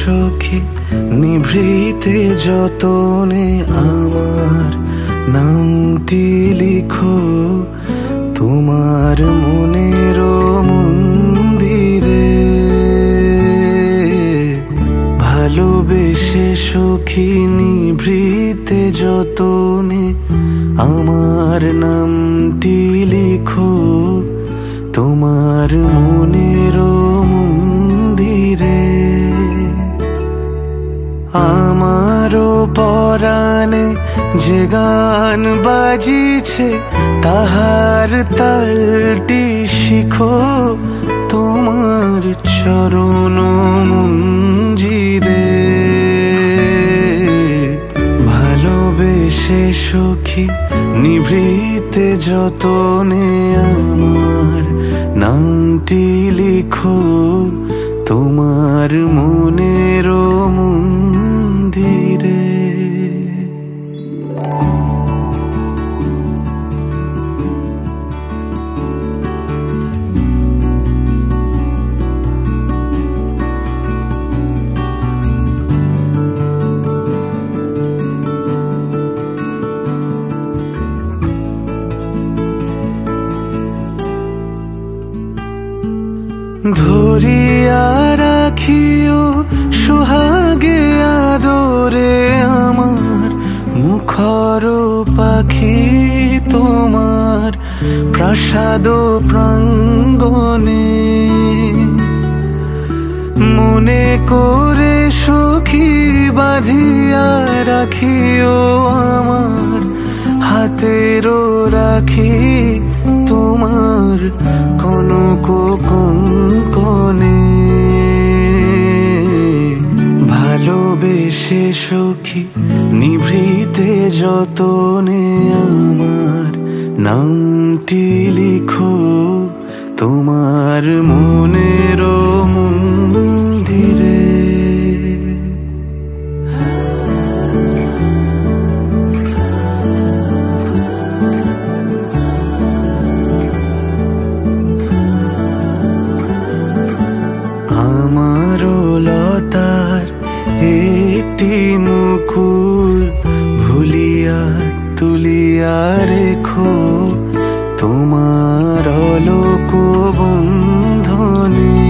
সখী নিভৃতে যতনে আমার নামটি লিখো তোমার মনের মন্দিরে। ভালোবেসে সখী নিভৃতে যতনে আমার নামটি লিখো তোমার মনের মন্দিরে। আমারও পরাণে যে গান বাজিছে তাহার তালটি শিখো তোমার চরণ মঞ্জিরে। ভালোবেসে সখী নিভৃতে যতনে আমার নামটি লিখো তোমার মনের মন্দিরে। ধরিয়া রাখিও সোহাগে আদরে আমার মুখর পাখি তোমার প্রাসাদ প্রাঙ্গণে। মনে করে সখী বাঁধিয়া রাখিও আমার হাতেরও রাখি তোমার কনক কঙ্কনে। ভালোবেসে সখী নিভৃতে যতনে আমার নামটি লিখো তোমার মনের মন্দিরে। আমারও লতার একটি মুকুল ভুলিয়া তুলিয়া রেখো তোমার অলোক বন্ধনে।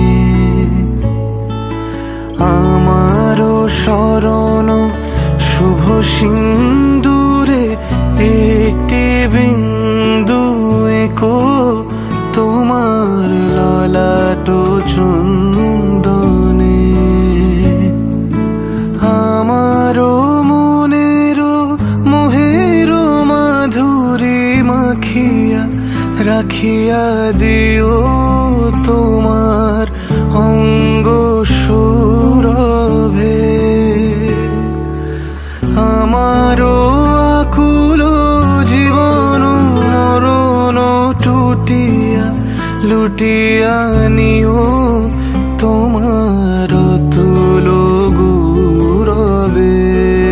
আমারও শরণ শুভ সিন্দুরে একটি বিন্দু এঁকো তোমার ললাট চন্দনে। আমারও মনের মোহের মাধুরী মাখিয়া রাখিয়া দিও তোমার অঙ্গ সুরভে। আমারও আকুল জীবন মরণ টুটিয়া লুটিয়া নিও তোমার তুল গৌরবে।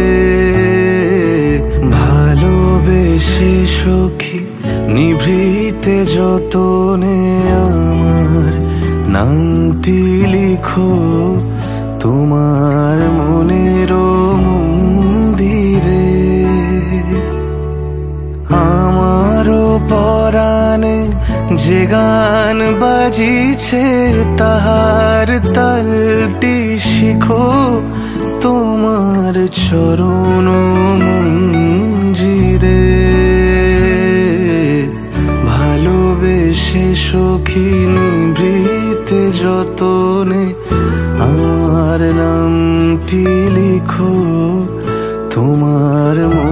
ভালোবেসে সখী নিভৃতে যতনে আমার নামটি লিখো তোমার মনের মন্দিরে। আমারও পরাণে যে গান বাজিছে তাহার তালটি শিখো তোমার চরণ মঞ্জিরে। ভালোবেসে সখী নিভৃতে যতনে আমার নামটি লিখো তোমার